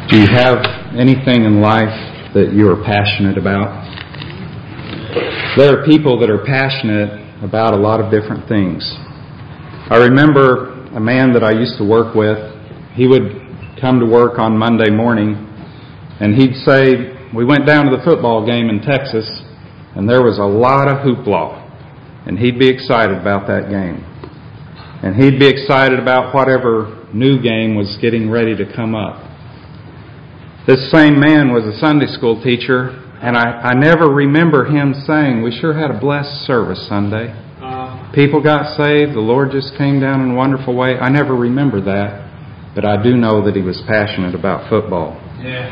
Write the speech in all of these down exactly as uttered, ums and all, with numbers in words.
Do you have anything in life that you are passionate about? There are people that are passionate about a lot of different things. I remember a man that I used to work with. He would come to work on Monday morning and he'd say, we went down to the football game in Texas and there was a lot of hoopla. And he'd be excited about that game. And he'd be excited about whatever new game was getting ready to come up. This same man was a Sunday school teacher, and I, I never remember him saying, we sure had a blessed service Sunday. Uh, People got saved, the Lord just came down in a wonderful way. I never remember that, but I do know that he was passionate about football. Yeah.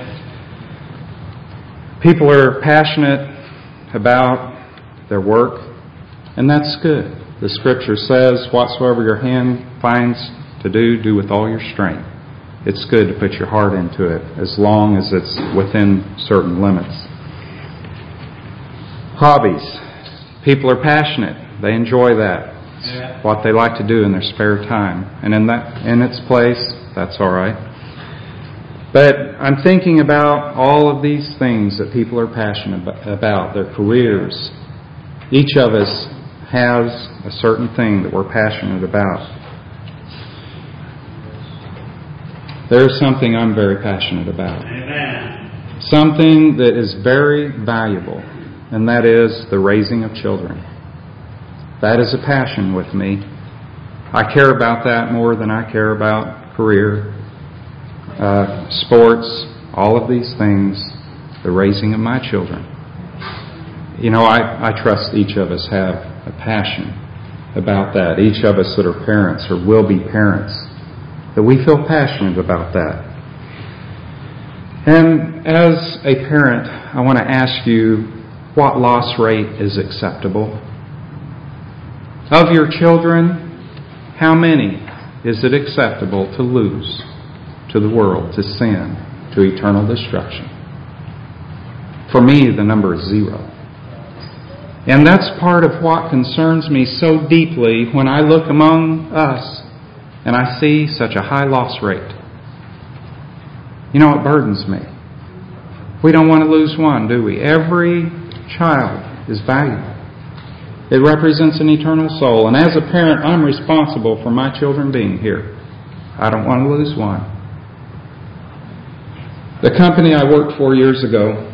People are passionate about their work, and that's good. The Scripture says, whatsoever your hand finds to do, do with all your strength. It's good to put your heart into it as long as it's within certain limits. Hobbies. People are passionate. They enjoy that. It's yeah. what they like to do in their spare time. And in that, in its place, that's all right. But I'm thinking about all of these things that people are passionate about, their careers. Each of us has a certain thing that we're passionate about. There's something I'm very passionate about. Amen. Something that is very valuable, and that is the raising of children. That is a passion with me. I care about that more than I care about career, uh, sports, all of these things, the raising of my children. You know, I, I trust each of us have a passion about that. Each of us that are parents or will be parents, that we feel passionate about that. And as a parent, I want to ask you, what loss rate is acceptable? Of your children, how many is it acceptable to lose to the world, to sin, to eternal destruction? For me, the number is zero. And that's part of what concerns me so deeply when I look among us and I see such a high loss rate. You know, it burdens me. We don't want to lose one, do we? Every child is valuable. It represents an eternal soul. And as a parent, I'm responsible for my children being here. I don't want to lose one. The company I worked for years ago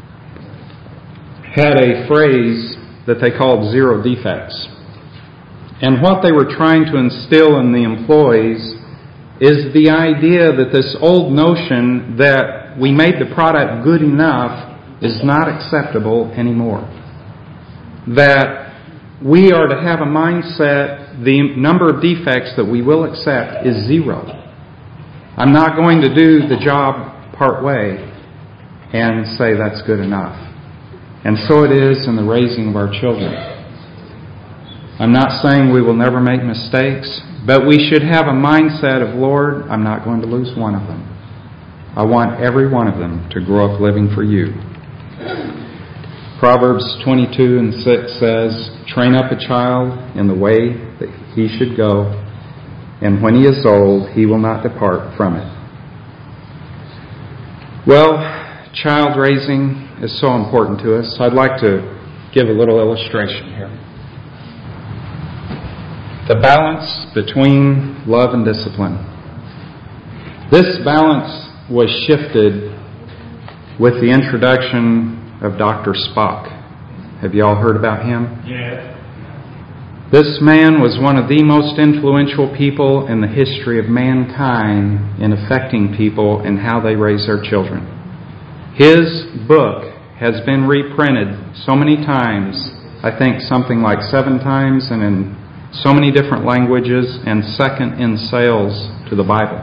had a phrase that they called zero defects. And what they were trying to instill in the employees is the idea that this old notion that we made the product good enough is not acceptable anymore. That we are to have a mindset, the number of defects that we will accept is zero. I'm not going to do the job part way and say that's good enough. And so it is in the raising of our children. I'm not saying we will never make mistakes, but we should have a mindset of, Lord, I'm not going to lose one of them. I want every one of them to grow up living for you. Proverbs twenty-two and six says, train up a child in the way that he should go, and when he is old, he will not depart from it. Well, child raising is so important to us. I'd like to give a little illustration here. The balance between love and discipline. This balance was shifted with the introduction of Doctor Spock. Have you all heard about him? Yeah. This man was one of the most influential people in the history of mankind in affecting people and how they raise their children. His book has been reprinted so many times, I think something like seven times, and in so many different languages, and second in sales to the Bible.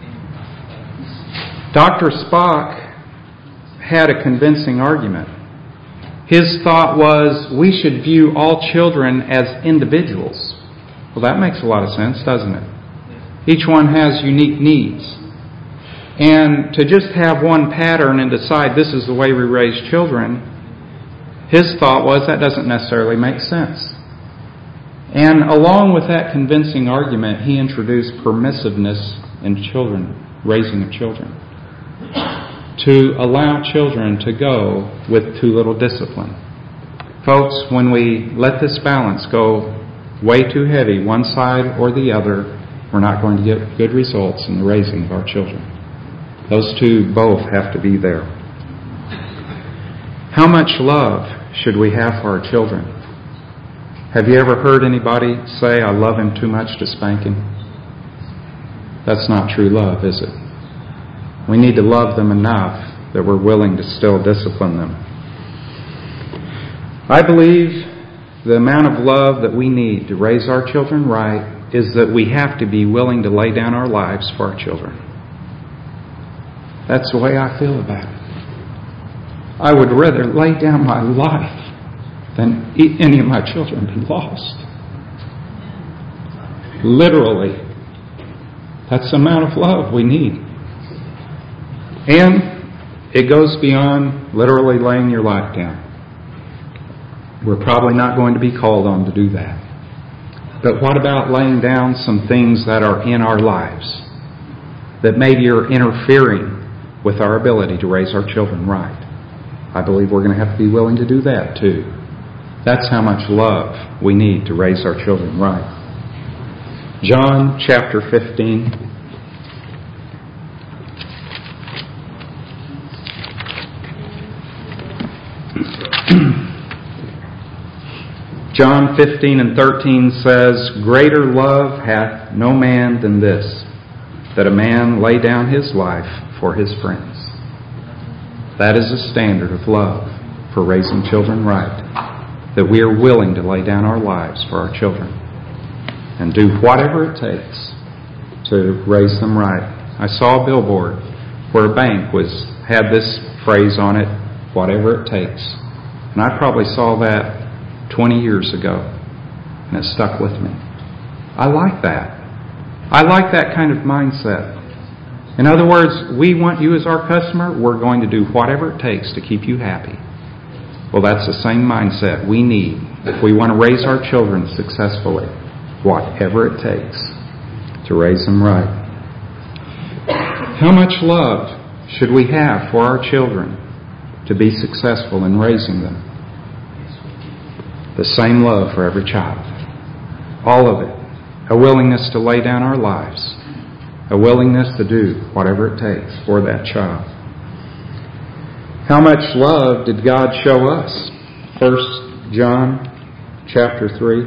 Doctor Spock had a convincing argument. His thought was, we should view all children as individuals. Well, that makes a lot of sense, doesn't it? Each one has unique needs. And to just have one pattern and decide this is the way we raise children, his thought was that doesn't necessarily make sense. And along with that convincing argument, he introduced permissiveness in children, raising of children. to allow children to go with too little discipline. Folks, when we let this balance go way too heavy, one side or the other, we're not going to get good results in the raising of our children. Those two both have to be there. How much love should we have for our children? Have you ever heard anybody say, "I love him too much to spank him"? That's not true love, is it? We need to love them enough that we're willing to still discipline them. I believe the amount of love that we need to raise our children right is that we have to be willing to lay down our lives for our children. That's the way I feel about it. I would rather lay down my life than any of my children be lost. Literally. That's the amount of love we need. And it goes beyond literally laying your life down. We're probably not going to be called on to do that. But what about laying down some things that are in our lives that maybe are interfering with our ability to raise our children right? I believe we're going to have to be willing to do that too. That's how much love we need to raise our children right. John chapter fifteen. John fifteen and thirteen says, "Greater love hath no man than this, that a man lay down his life for his friends." That is a standard of love for raising children right, that we are willing to lay down our lives for our children and do whatever it takes to raise them right. I saw a billboard where a bank was had this phrase on it, "Whatever it takes." And I probably saw that twenty years ago, and it stuck with me. I like that. I like that kind of mindset. In other words, we want you as our customer. We're going to do whatever it takes to keep you happy. Well, that's the same mindset we need if we want to raise our children successfully. Whatever it takes to raise them right. How much love should we have for our children to be successful in raising them? The same love for every child. All of it. A willingness to lay down our lives. A willingness to do whatever it takes for that child. How much love did God show us? First John chapter three.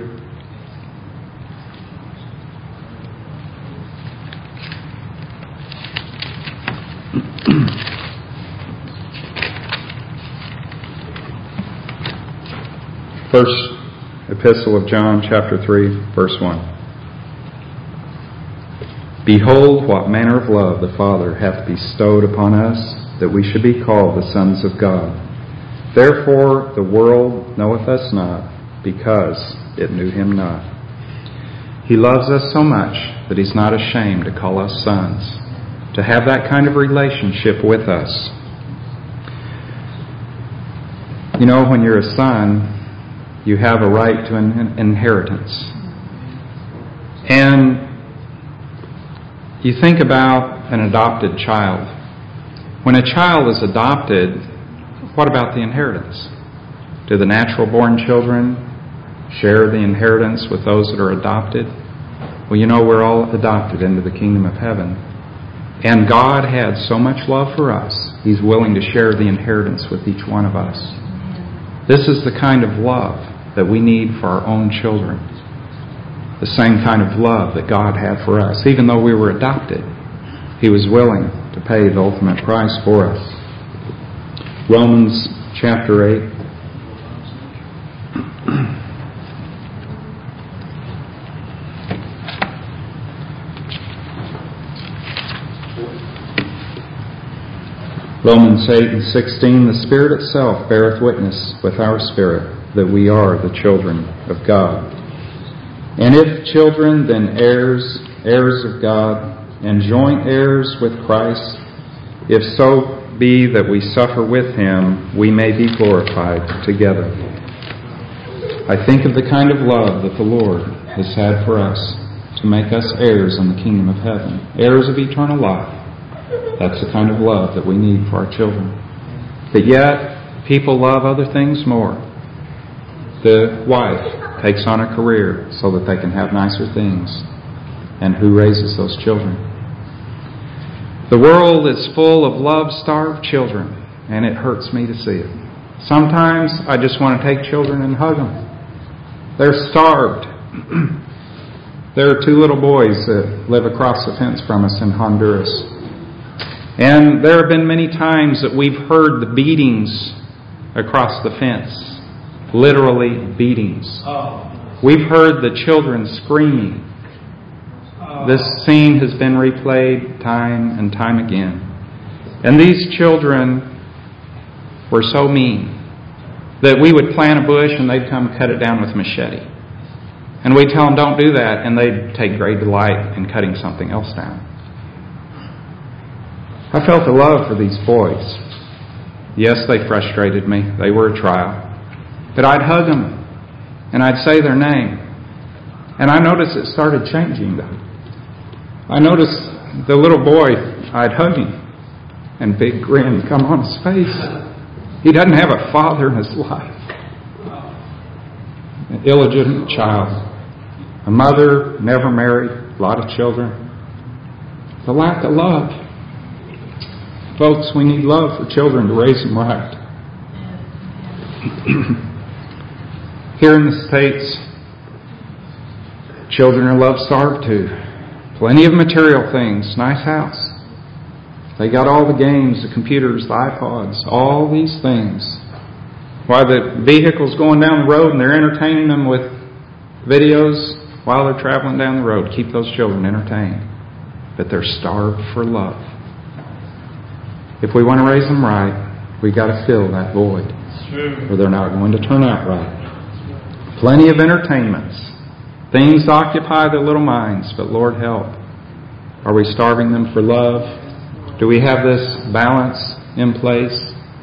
First Epistle of John, chapter three, verse one. "Behold, what manner of love the Father hath bestowed upon us, that we should be called the sons of God. Therefore the world knoweth us not, because it knew him not. He loves us so much that he's not ashamed to call us sons, to have that kind of relationship with us." You know, when you're a son, you have a right to an inheritance. And you think about an adopted child. When a child is adopted, what about the inheritance? Do the natural born children share the inheritance with those that are adopted? Well, you know, we're all adopted into the kingdom of heaven. And God had so much love for us, He's willing to share the inheritance with each one of us. This is the kind of love that we need for our own children. The same kind of love that God had for us. Even though we were adopted, He was willing to pay the ultimate price for us. Romans chapter eight. Romans eight and sixteen, "The Spirit itself beareth witness with our spirit that we are the children of God. And if children, then heirs, heirs of God, and joint heirs with Christ, if so be that we suffer with Him, we may be glorified together." I think of the kind of love that the Lord has had for us to make us heirs in the kingdom of heaven, heirs of eternal life. That's the kind of love that we need for our children. But yet, people love other things more. The wife takes on a career so that they can have nicer things. And who raises those children? The world is full of love-starved children, and it hurts me to see it. Sometimes I just want to take children and hug them. They're starved. There are two little boys that live across the fence from us in Honduras. And there have been many times that we've heard the beatings across the fence. Literally beatings. We've heard the children screaming. This scene has been replayed time and time again. And these children were so mean that we would plant a bush and they'd come cut it down with a machete. And we'd tell them, don't do that, and they'd take great delight in cutting something else down. I felt a love for these boys. Yes, they frustrated me. They were a trial. But I'd hug them, and I'd say their name. And I noticed it started changing, though. I noticed the little boy, I'd hug him, and a big grin come on his face. He doesn't have a father in his life. An illegitimate child. A mother, never married, a lot of children. The lack of love. Folks, we need love for children to raise them right. Here in the States, children are love-starved too. Plenty of material things. Nice house. They got all the games, the computers, the iPods, all these things. While the vehicle's going down the road and they're entertaining them with videos while they're traveling down the road. Keep those children entertained. But they're starved for love. If we want to raise them right, we've got to fill that void. Or they're not going to turn out right. Plenty of entertainments. Things occupy their little minds, but Lord help. Are we starving them for love? Do we have this balance in place?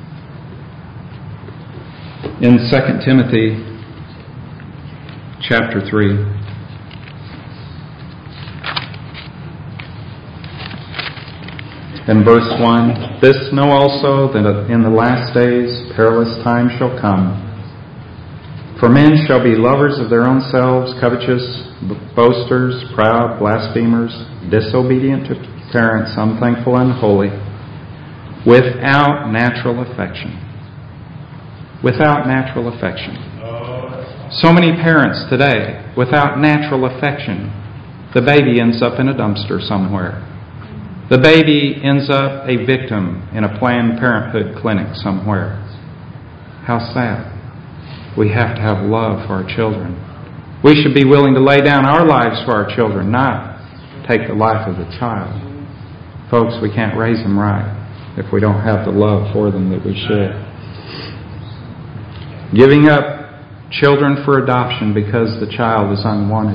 In Second Timothy chapter three, in verse one, this know also that in the last days perilous times shall come. For men shall be lovers of their own selves, covetous, boasters, proud, blasphemers, disobedient to parents, unthankful, unholy, without natural affection. Without natural affection. So many parents today, without natural affection, the baby ends up in a dumpster somewhere. The baby ends up a victim in a Planned Parenthood clinic somewhere. How sad. We have to have love for our children. We should be willing to lay down our lives for our children, not take the life of the child. Folks, we can't raise them right if we don't have the love for them that we should. Giving up children for adoption because the child is unwanted.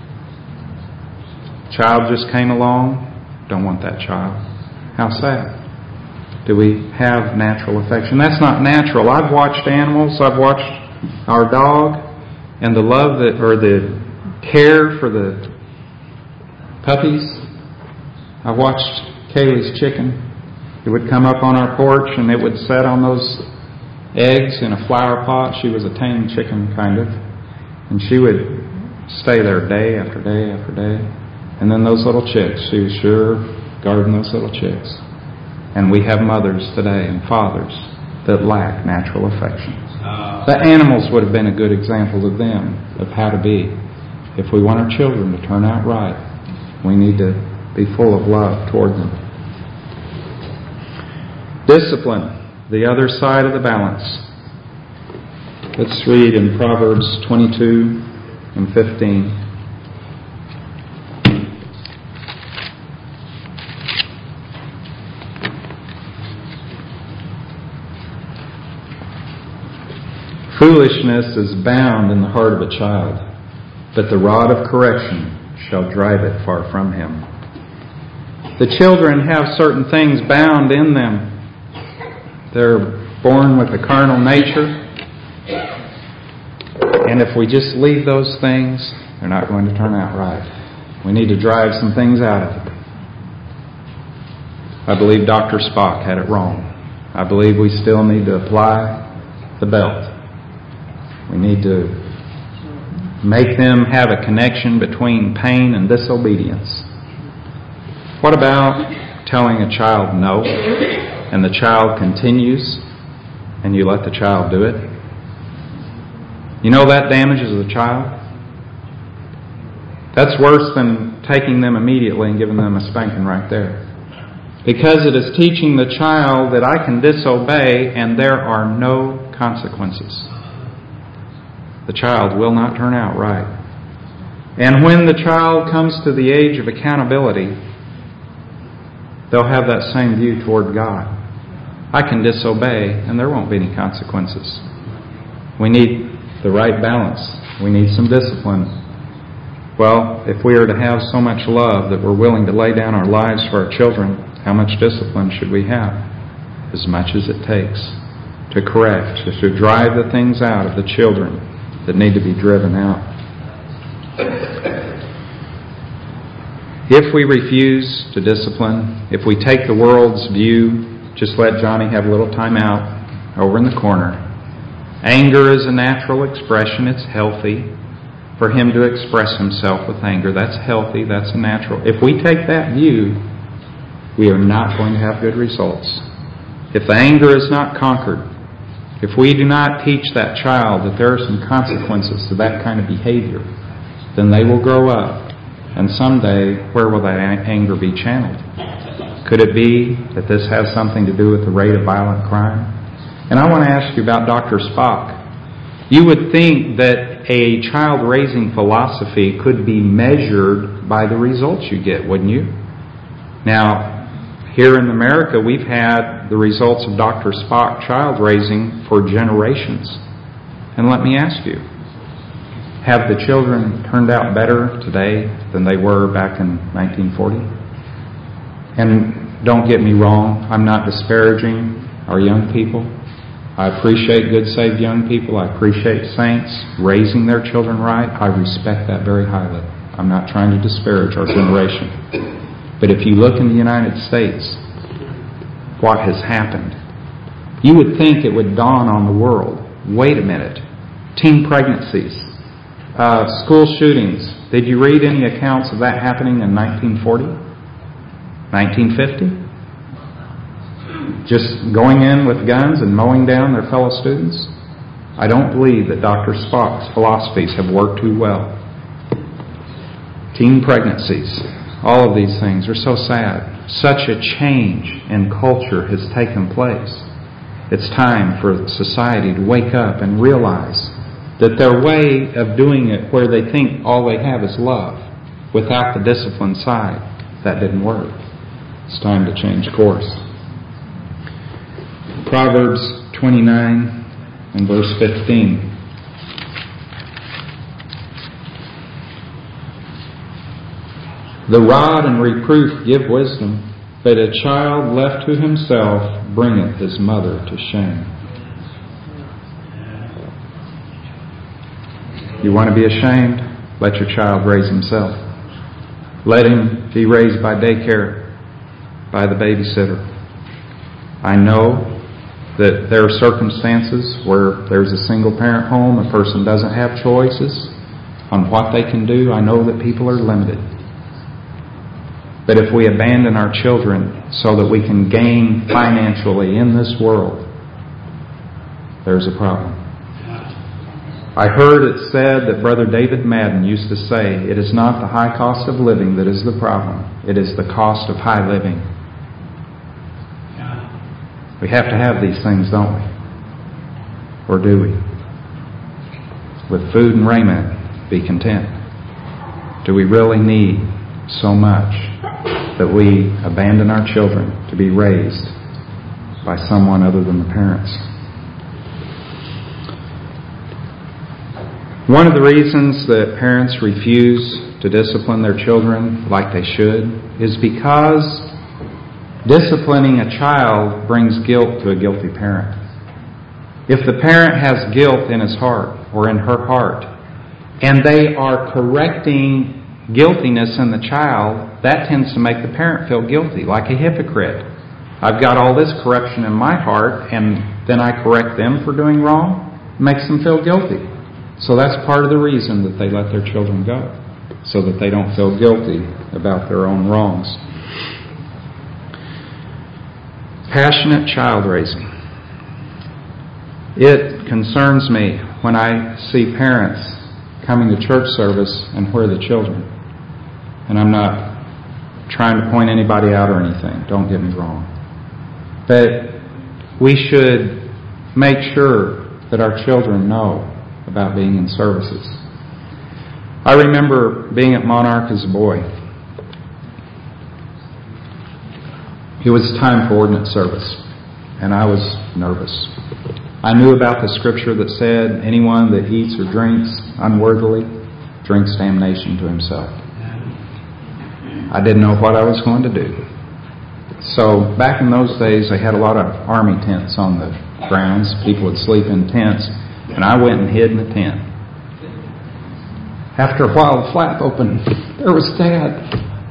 Child just came along, don't want that child. How sad. Do we have natural affection? That's not natural. I've watched animals, I've watched our dog, and the love that, or the care for the puppies. I watched Kaylee's chicken. It would come up on our porch and it would set on those eggs in a flower pot. She was a tame chicken, kind of. And she would stay there day after day after day. And then those little chicks, she was sure guarding those little chicks. And we have mothers today and fathers that lack natural affection. The animals would have been a good example to them of how to be. If we want our children to turn out right, we need to be full of love toward them. Discipline, the other side of the balance. Let's read in Proverbs twenty-two and fifteen. Foolishness is bound in the heart of a child, but the rod of correction shall drive it far from him. The children have certain things bound in them. They're born with a carnal nature, and if we just leave those things, they're not going to turn out right. We need to drive some things out of it. I believe Doctor Spock had it wrong. I believe we still need to apply the belt. We need to make them have a connection between pain and disobedience. What about telling a child no, and the child continues, and you let the child do it? You know that damages the child? That's worse than taking them immediately and giving them a spanking right there. Because it is teaching the child that I can disobey and there are no consequences. The child will not turn out right. And when the child comes to the age of accountability, they'll have that same view toward God. I can disobey and there won't be any consequences. We need the right balance. We need some discipline. Well, if we are to have so much love that we're willing to lay down our lives for our children, how much discipline should we have? As much as it takes to correct, to drive the things out of the children that need to be driven out. If we refuse to discipline, if we take the world's view, just let Johnny have a little time out over in the corner. Anger is a natural expression. It's healthy for him to express himself with anger. That's healthy. That's natural. If we take that view, we are not going to have good results. If the anger is not conquered, if we do not teach that child that there are some consequences to that kind of behavior, then they will grow up, and someday, where will that anger be channeled? Could it be that this has something to do with the rate of violent crime? And I want to ask you about Doctor Spock. You would think that a child-raising philosophy could be measured by the results you get, wouldn't you? Now, here in America, we've had the results of Doctor Spock child-raising for generations. And let me ask you, have the children turned out better today than they were back in nineteen forty? And don't get me wrong, I'm not disparaging our young people. I appreciate good, saved young people. I appreciate saints raising their children right. I respect that very highly. I'm not trying to disparage our generation. But if you look in the United States, what has happened, you would think it would dawn on the world. Wait a minute. Teen pregnancies, uh, school shootings. Did you read any accounts of that happening in nineteen forty? nineteen fifty? Just going in with guns and mowing down their fellow students? I don't believe that Doctor Spock's philosophies have worked too well. Teen pregnancies. All of these things are so sad. Such a change in culture has taken place. It's time for society to wake up and realize that their way of doing it where they think all they have is love, without the discipline side, that didn't work. It's time to change course. Proverbs twenty-nine and verse fifteen. The rod and reproof give wisdom, but a child left to himself bringeth his mother to shame. You want to be ashamed? Let your child raise himself. Let him be raised by daycare, by the babysitter. I know that there are circumstances where there's a single parent home, a person doesn't have choices on what they can do. I know that people are limited. But if we abandon our children so that we can gain financially in this world, there's a problem. I heard it said that Brother David Madden used to say, it is not the high cost of living that is the problem. It is the cost of high living. We have to have these things, don't we? Or do we? With food and raiment, be content. Do we really need so much that we abandon our children to be raised by someone other than the parents? One of the reasons that parents refuse to discipline their children like they should is because disciplining a child brings guilt to a guilty parent. If the parent has guilt in his heart or in her heart, and they are correcting guiltiness in the child, that tends to make the parent feel guilty, like a hypocrite. I've got all this corruption in my heart, and then I correct them for doing wrong. It makes them feel guilty. So that's part of the reason that they let their children go, so that they don't feel guilty about their own wrongs. Passionate child raising. It concerns me when I see parents coming to church service and where are the children. And I'm not trying to point anybody out or anything. Don't get me wrong. But we should make sure that our children know about being in services. I remember being at Monarch as a boy. It was time for ordinance service, and I was nervous. I knew about the scripture that said, anyone that eats or drinks unworthily drinks damnation to himself. I didn't know what I was going to do. So back in those days, they had a lot of army tents on the grounds. People would sleep in tents. And I went and hid in the tent. After a while, the flap opened. There was Dad.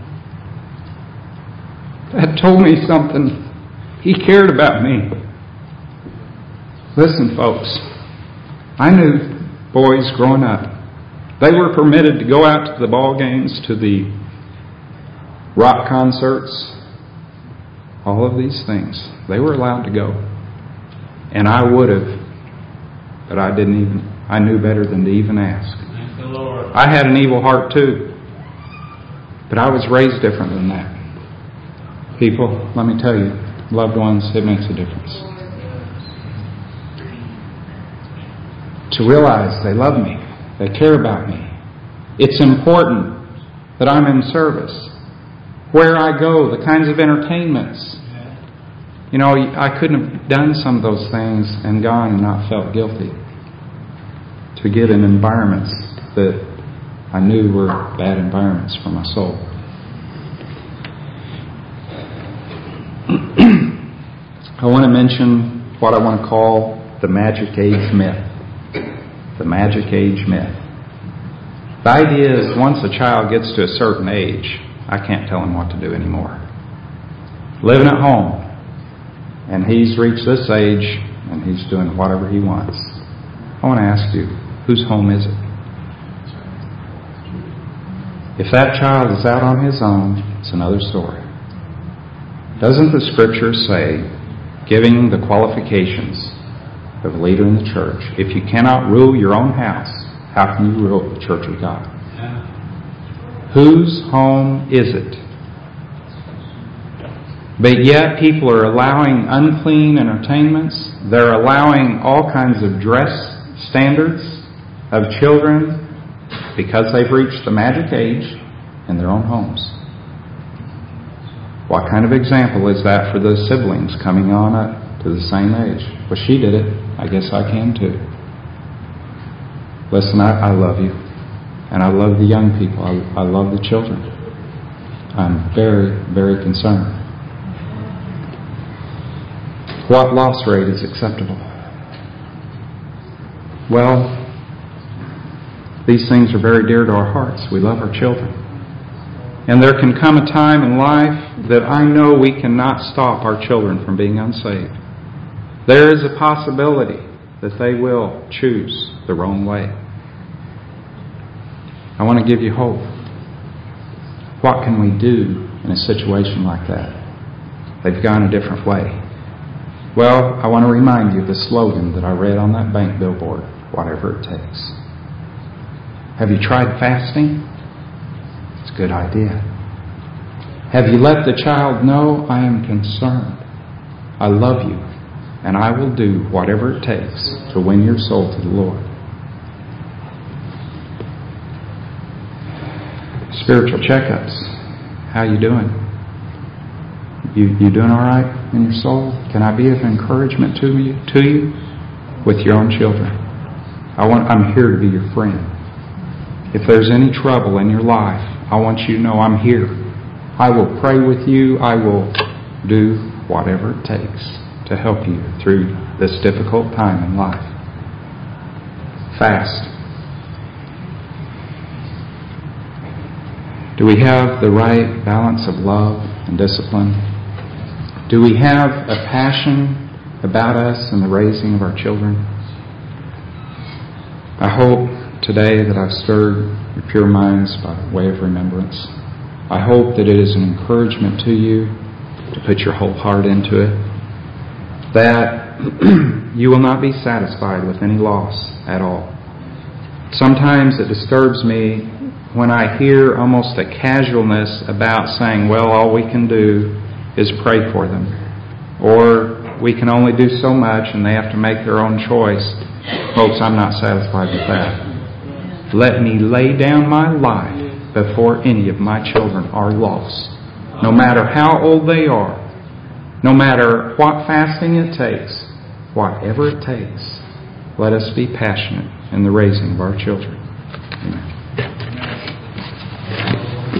Dad told me something. He cared about me. Listen, folks. I knew boys growing up. They were permitted to go out to the ball games, to the rock concerts, all of these things. They were allowed to go. And I would have. But I didn't even, I knew better than to even ask. Thank the Lord. I had an evil heart too. But I was raised different than that. People, let me tell you, loved ones, it makes a difference. To realize they love me, they care about me. It's important that I'm in service. Where I go, the kinds of entertainments. You know, I couldn't have done some of those things and gone and not felt guilty. To get in environments that I knew were bad environments for my soul. I want to mention what I want to call the magic age myth. The magic age myth. The idea is once a child gets to a certain age, I can't tell him what to do anymore. Living at home. And he's reached this age, and he's doing whatever he wants. I want to ask you, whose home is it? If that child is out on his own, it's another story. Doesn't the Scripture say, giving the qualifications of a leader in the church, if you cannot rule your own house, how can you rule the church of God? Yeah. Whose home is it? But yet people are allowing unclean entertainments. They're allowing all kinds of dress standards of children because they've reached the magic age in their own homes. What kind of example is that for the siblings coming on up to the same age? Well, she did it. I guess I can too. Listen, I, I love you. And I love the young people. I, I love the children. I'm very, very concerned. What loss rate is acceptable? Well, these things are very dear to our hearts. We love our children. And there can come a time in life that I know we cannot stop our children from being unsaved. There is a possibility that they will choose the wrong way. I want to give you hope. What can we do in a situation like that? They've gone a different way. Well, I want to remind you of the slogan that I read on that bank billboard, whatever it takes. Have you tried fasting? It's a good idea. Have you let the child know, I am concerned, I love you, and I will do whatever it takes to win your soul to the Lord? Spiritual checkups. How you doing? You you doing all right in your soul? Can I be of encouragement to you to you with your own children? I want I'm here to be your friend. If there's any trouble in your life, I want you to know I'm here. I will pray with you. I will do whatever it takes to help you through this difficult time in life. Fast. Do we have the right balance of love and discipline? Do we have a passion about us and the raising of our children? I hope today that I've stirred your pure minds by way of remembrance. I hope that it is an encouragement to you to put your whole heart into it, that you will not be satisfied with any loss at all. Sometimes it disturbs me when I hear almost a casualness about saying, well, all we can do is pray for them, or we can only do so much and they have to make their own choice. Folks, I'm not satisfied with that. Let me lay down my life before any of my children are lost. No matter how old they are, no matter what fasting it takes, whatever it takes, let us be passionate in the raising of our children. Amen.